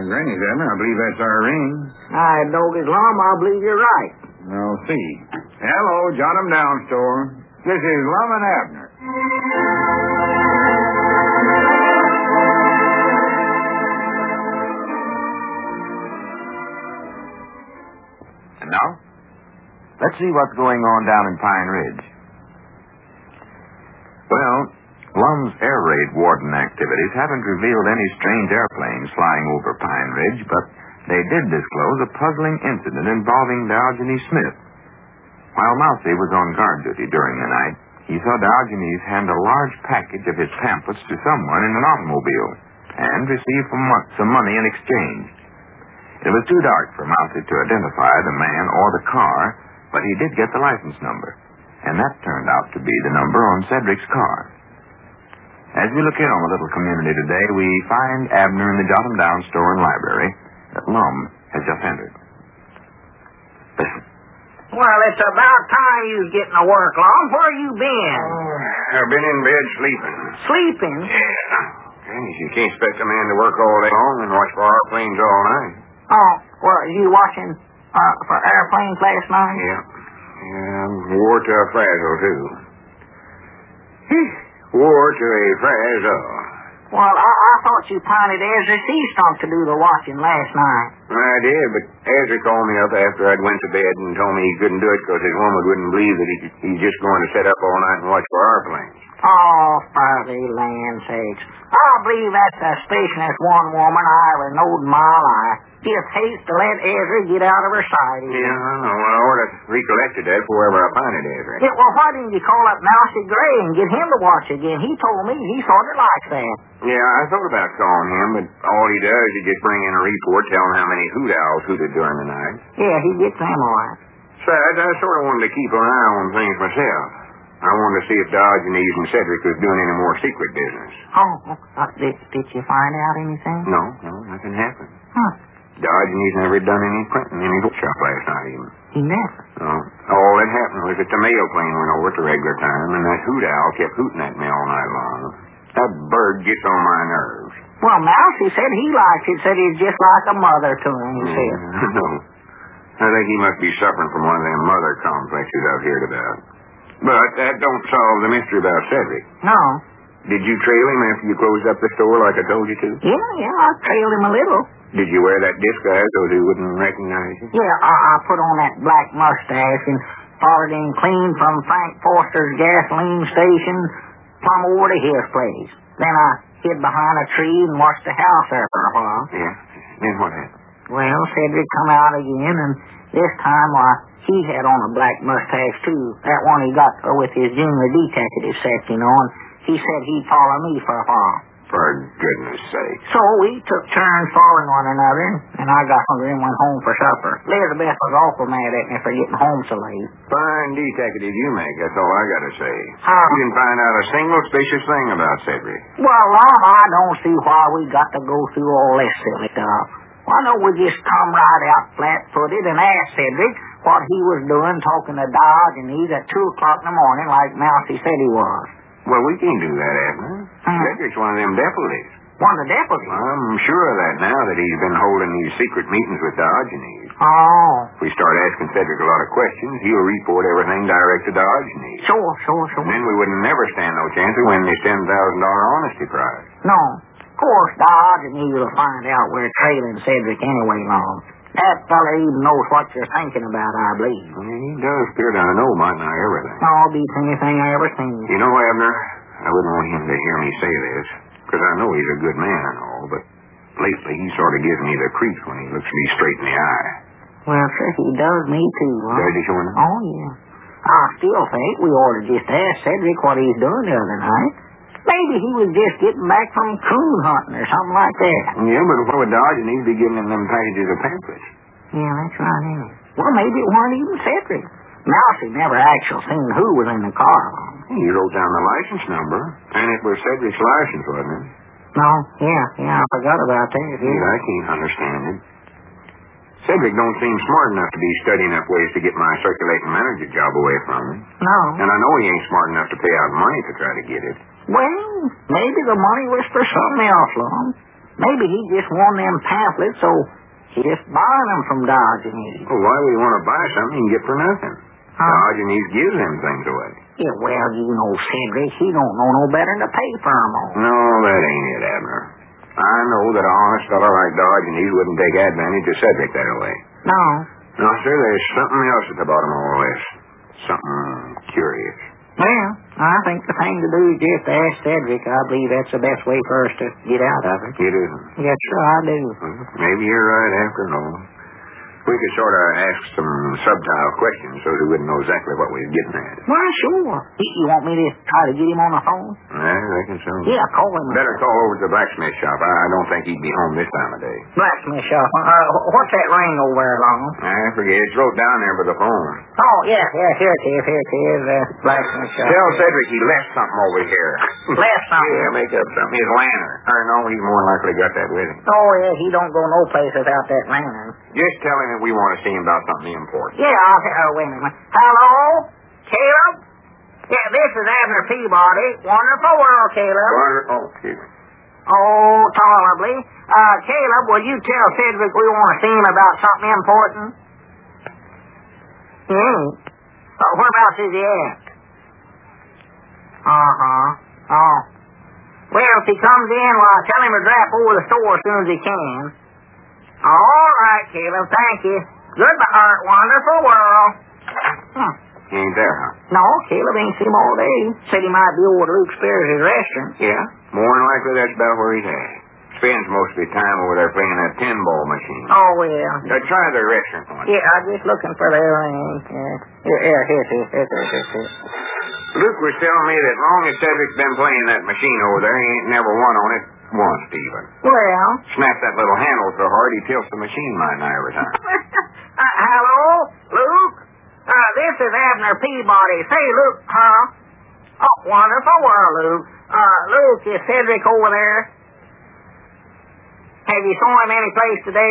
Granny's, Abner. I believe that's our ring. I dog his Lum, I believe you're right. I'll see. Hello, Jot 'em Down store. This is Lum and Abner. And now, let's see what's going on down in Pine Ridge. Well, Lum's air raid warden activities haven't revealed any strange airplanes flying over Pine Ridge, but they did disclose a puzzling incident involving Diogenes Smith. While Mousy was on guard duty during the night, he saw Diogenes hand a large package of his pamphlets to someone in an automobile and receive some money in exchange. It was too dark for Mousy to identify the man or the car, but he did get the license number, and that turned out to be the number on Cedric's car. As we look in on the little community today, we find Abner in the Jot 'em Down store and library that Lum has just entered. Listen. Well, it's about time you was getting to work, Lum. Where you been? I've been in bed sleeping. Sleeping? Yeah. Granny, you can't expect a man to work all day long and watch for airplanes all night. Oh, well, you watching for airplanes last night? Yeah. Wore to a frazzle, too. Wore to a frazzle. Well, I thought you pointed Ezra Seastomp to do the watching last night. I did, but Ezra called me up after I'd went to bed and told me he couldn't do it because his woman wouldn't believe that he's just going to sit up all night and watch for airplanes. Oh, for the land sakes. I believe that's the stationest one woman I ever knowed in my life. Just hates to let Ezra get out of her sight. Yeah, I know. I ought to recollected that before ever I pointed Ezra. Yeah, well, why didn't you call up Mousy Gray and get him to watch again? He told me he sort of likes that. Yeah, I thought about calling him, but all he does is just bring in a report telling how many hoot owls hooted during the night. Yeah, he gets them all right. Besides, I sort of wanted to keep an eye on things myself. I wanted to see if Diogenes and Cedric was doing any more secret business. Oh, did you find out anything? No, nothing happened. Huh. Diogenes never done any printing in his bookshop last night even. He never? No. All that happened was that the mail plane went over at the regular time, and that hoot owl kept hooting at me all night long. That bird gets on my nerves. Well, Mousy said he likes it, said he's just like a mother to him, he said. No. I think he must be suffering from one of them mother complexes I've heard about. But that don't solve the mystery about Cedric. No. Did you trail him after you closed up the store like I told you to? Yeah, I trailed him a little. Did you wear that disguise so he wouldn't recognize you? Yeah, I put on that black mustache and followed him clean from Frank Foster's gasoline station plumb over to his place. Then I hid behind a tree and watched the house there for a while. Yeah. Then what happened? Well, Cedric come out again, and this time, he had on a black mustache, too. That one he got with his junior detective set, you know, and he said he'd follow me for a while. For goodness sake. So we took turns following one another, and I got hungry and went home for supper. Elizabeth was awful mad at me for getting home so late. Fine detective you make, that's all I gotta say. Huh? You didn't find out a single suspicious thing about Cedric. Well, Lon, I don't see why we got to go through all this silly stuff. Why don't we just come right out flat-footed and ask Cedric what he was doing talking to Diogenes at 2 o'clock in the morning like Mousy said he was? Well, we can't do that, Abner. Cedric's one of them deputies. One of the deputies? I'm sure of that now that he's been holding these secret meetings with Diogenes. Oh. If we start asking Cedric a lot of questions, he'll report everything direct to Diogenes. Sure. And then we wouldn't never stand no chance of winning his $10,000 honesty prize. No. Of course, Diogenes will find out we're trailing Cedric anyway, Lon. That fella even knows what you're thinking about, I believe. Well, he does appear to know might not everything. Oh, beats anything I ever seen. You know, Abner, I wouldn't want him to hear me say this, because I know he's a good man and all, but lately he sort of gives me the creeps when he looks me straight in the eye. Well, sir, he does me too, Lon. Does he, Shorty? Oh, yeah. I still think we ought to just ask Cedric what he's doing the other night. Maybe he was just getting back from coon hunting or something like that. Yeah, but why would Diogenes be giving him them packages of pamphlets? Yeah, that's right, isn't it? Well, maybe it weren't even Cedric. Mousy never actually seen who was in the car. He wrote down the license number, and it was Cedric's license, wasn't it? No, yeah, I forgot about that. Yeah, I can't understand it. Cedric don't seem smart enough to be studying up ways to get my circulating manager job away from him. No. And I know he ain't smart enough to pay out money to try to get it. Well, maybe the money was for something else, Lon. Maybe he just won them pamphlets, so he just buying them from Diogenes. Well, why would he want to buy something he can get for nothing? Diogenes gives them things away. Yeah, well, you know, Cedric, he don't know no better than to pay for them all. No, that ain't it, Abner. I know that an honest fellow like Diogenes wouldn't take advantage of Cedric that way. No. No, sir, there's something else at the bottom of all this. Something curious. Well, I think the thing to do is just ask Cedric. I believe that's the best way for us to get out of it. It isn't. Yes, sir, I do. Maybe you're right after all. We could sort of ask some subtle questions so we wouldn't know exactly what we was getting at. Why, sure. You want me to try to get him on the phone? I reckon so. Yeah, call him. Better call over to the blacksmith shop. I don't think he'd be home this time of day. Blacksmith shop. What's that ring over there, Long? I forget. It's wrote down there by the phone. Oh, yeah, here it is. Blacksmith shop. Tell Cedric he left something over here. Left something? Yeah, make up something. His lantern. Or no, he's more than likely got that with him. Oh, yeah, he don't go no place without that lantern. Just tell him that we want to see him about something important. Yeah, wait a minute. Hello? Caleb? Yeah, this is Abner Peabody. Wonderful world, Caleb. Wonderful. Oh, tolerably. Caleb, will you tell Cedric we want to see him about something important? Whereabouts is he at? Oh. Well, if he comes in, well, tell him to drop over the store as soon as he can. All right, Caleb, thank you. Goodbye, wonderful world. He ain't there, huh? No, Caleb ain't seen him all day. Said he might be over at Luke Spears' restaurant. Yeah? More than likely that's about where he's at. Spends most of his time over there playing that pinball machine. Oh, well. Try the restaurant one. Yeah, I'm just looking for their ring. Here it is. Luke was telling me that long as Cedric's been playing that machine over there, he ain't never won on it once, even. Well? Snap that little handle so hard he tilts the machine might nigh every time. Hello, Luke? This is Abner Peabody. Say, Luke, huh? Oh, wonderful world, Luke. Luke, is Cedric over there? Have you saw him any place today?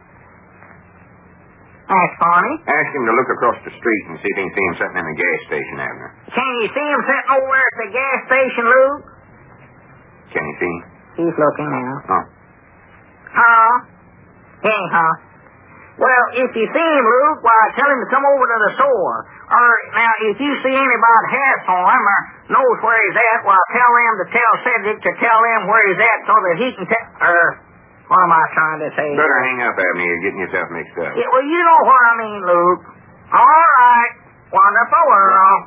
That's funny. Ask him to look across the street and see if he can see him sitting in the gas station, Abner. Can you see him sitting over there at the gas station, Luke? Can you see him? He's looking now. Oh. Huh? Huh? Well, if you see him, Luke, why, tell him to come over to the store. Or, now, if you see anybody has on him or knows where he's at, well, tell them to tell Cedric to tell them where he's at so that he can tell... what am I trying to say? Better hang up, Abner. You're getting yourself mixed up. Yeah, well, you know what I mean, Luke. All right. Wonderful world.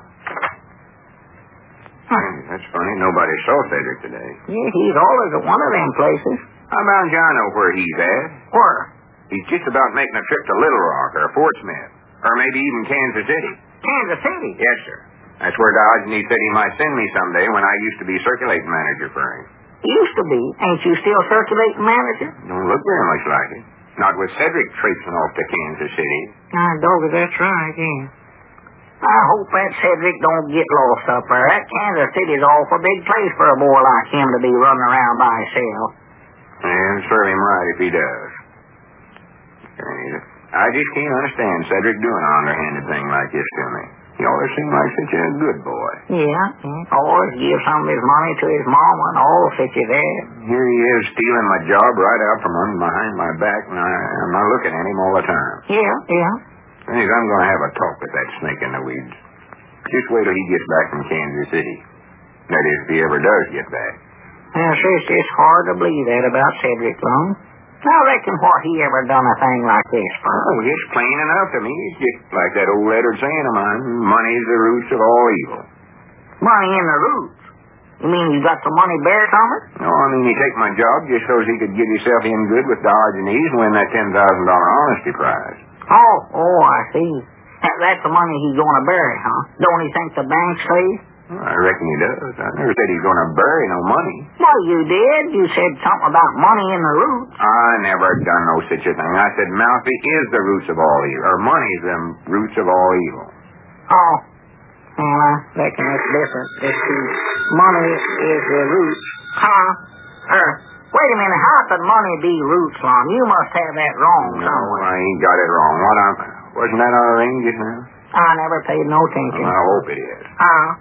That's funny. Nobody saw Cedric today. Yeah, he's always at one of them places. How about John know where he's at? Where? He's just about making a trip to Little Rock or Fort Smith. Or maybe even Kansas City. Kansas City? Yes, sir. That's where Diogenes said he might send me someday when I used to be circulating manager for him. Used to be. Ain't you still circulating manager? Don't look very much like it. Not with Cedric traipsing off to Kansas City. Doggy, that's right, yeah. I hope that Cedric don't get lost up there. That Kansas City's awful big place for a boy like him to be running around by himself. And serve him right if he does. I just can't understand Cedric doing an underhanded thing like this to me. He always seemed like such a good boy. Yeah. Always give some of his money to his mama and all such as that. Here he is stealing my job right out from under behind my back, and I'm not looking at him all the time. Yeah. Anyways, I'm going to have a talk with that snake in the weeds. Just wait till he gets back from Kansas City. That is, if he ever does get back. Now, sis, it's hard to believe that about Cedric Long. I reckon what he ever done a thing like this for. Oh, it's plain enough to me. It's just like that old lettered saying of mine, money's the roots of all evil. Money in the roots? You mean you got some money buried on it? No, I mean he take my job just so he could get himself in good with Diogenes and win that $10,000 honesty prize. Oh, I see. That's the money he's going to bury, huh? Don't he think the bank's safe? I reckon he does. I never said he's going to bury no money. Well, you did. You said something about money in the roots. I never done no such a thing. I said Mouthy is the roots of all evil, or money's the roots of all evil. Oh. Well, I reckon it's different. It's the money is the roots. Huh? Wait a minute. How could money be roots, Lon? You must have that wrong somewhere. No, I ain't got it wrong. Wasn't that on the ring just now? I never paid no attention. Well, I hope it is.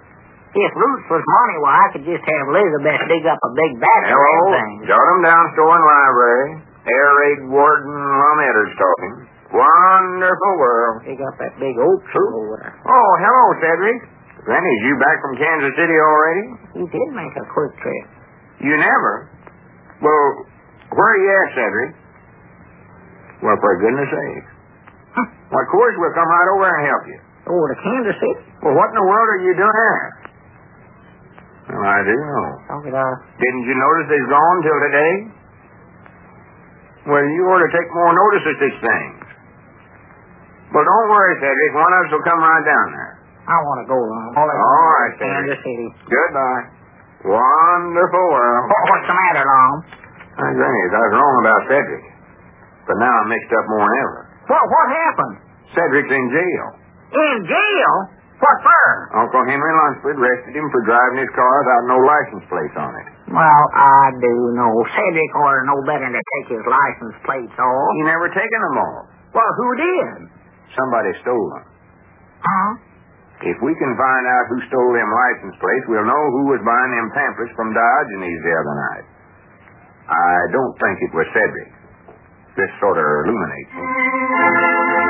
If roots was money, well, I could just have Elizabeth dig up a big batch of Hello. things. Jot 'em down, store and library. Air Raid Warden Lumetter's talking. Wonderful world. Dig up that big oak tree over there. Oh, hello, Cedric. Granny, is you back from Kansas City already? He did make a quick trip. You never? Well, where are you at, Cedric? Well, for goodness sake. Well, of course, we'll come right over and help you. Over to Kansas City? Well, what in the world are you doing there? Well, I do know. Didn't you notice they's gone till today? Well, you ought to take more notice of such things. Well, don't worry, Cedric. One of us will come right down there. I want to go, Lum. All right, Kansas Cedric. City. Goodbye. Wonderful world. What's the matter, Lum? Granny, I was wrong about Cedric. But now I'm mixed up more than ever. What happened? Cedric's in jail. In jail? What for? Uncle Henry Lunsford arrested him for driving his car without no license plate on it. Well, I do know. Cedric ought to know better than to take his license plates off. He never taken them off. Well, who did? Somebody stole them. Huh? If we can find out who stole them license plates, we'll know who was buying them pamphlets from Diogenes the other night. I don't think it was Cedric. This sort of illuminates it.